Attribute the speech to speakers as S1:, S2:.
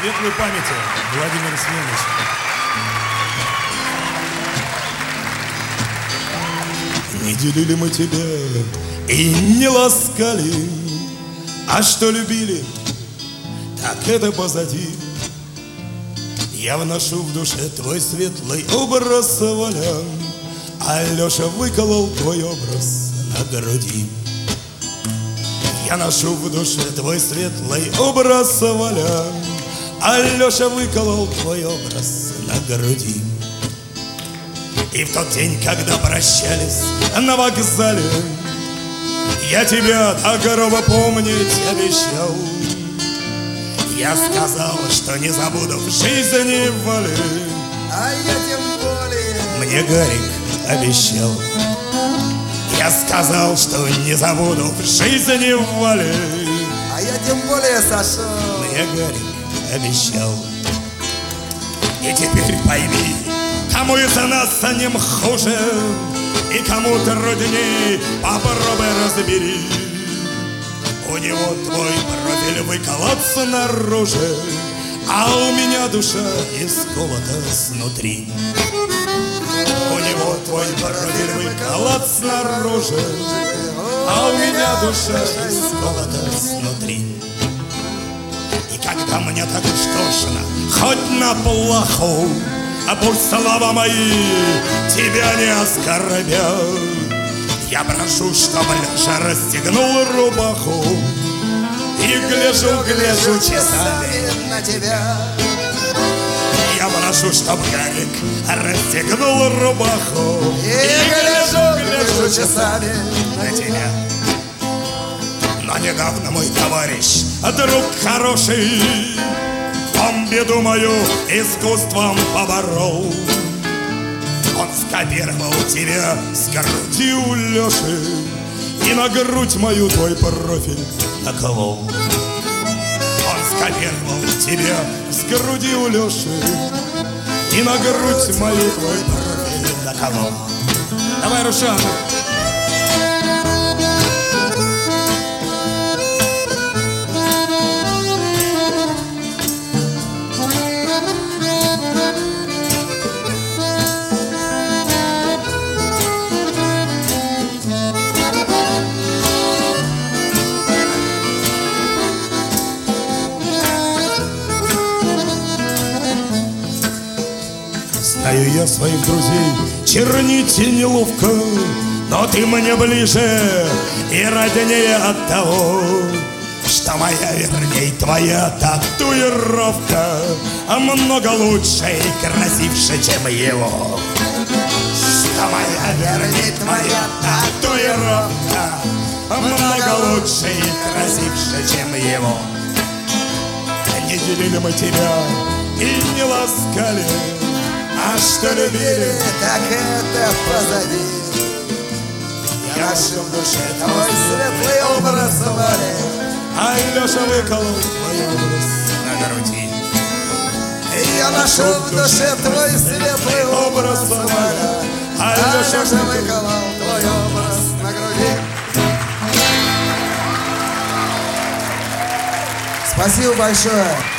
S1: Светлой памяти, Владимир Семенович. Не делили мы тебя и не ласкали, а что любили, так это позади. Я вношу в душе твой светлый образ, Валя, а Леша выколол твой образ на груди. Я ношу в душе твой светлый образ, Валя, а Леша выколол твой образ на груди. И в тот день, когда прощались на вокзале, я тебя до гроба помнить обещал. Я сказал, что не забуду в жизни Вали,
S2: а я тем более.
S1: Мне Гарик обещал. Я сказал, что не забуду в жизни Вали,
S2: а я тем более, Саша.
S1: Мне Гарик обещал. И теперь пойми, кому из нас с ним хуже, и кому трудней, попробуй разбери. У него твой профиль выколот снаружи, а у меня душа исколота снутри. У него твой профиль выколот снаружи, а у меня душа исколота снутри. И когда мне так уж тошно, хоть на плаху, а пусть слова мои тебя не оскорбят, я прошу, чтобы Леша расстегнул рубаху и гляжу часами
S2: на тебя.
S1: Я прошу, чтобы Гарик расстегнул рубаху
S2: и гляжу часами
S1: на тебя. Но недавно мой товарищ, друг хороший, он беду мою искусством поборол. Он скопировал тебя с груди у Леши и на грудь мою твой профиль наколол. Он скопировал тебя с груди у Леши и на грудь мою твой профиль наколол. Давай, Рушан. Знаю я своих друзей, чернить неловко, но ты мне ближе и роднее от того, что моя, верней, твоя татуировка много лучше и красивше, чем его. Что моя, верней, твоя татуировка много лучше и красивше, чем его. Не делили мы тебя и не ласкали, а что любили,
S2: так это позади. Я ношу в душе твой светлый образ, Валя,
S1: а Леша выколол твой образ на груди.
S2: Я ношу в душе твой светлый образ, Валя, а Леша выколол твой образ на груди. Спасибо большое.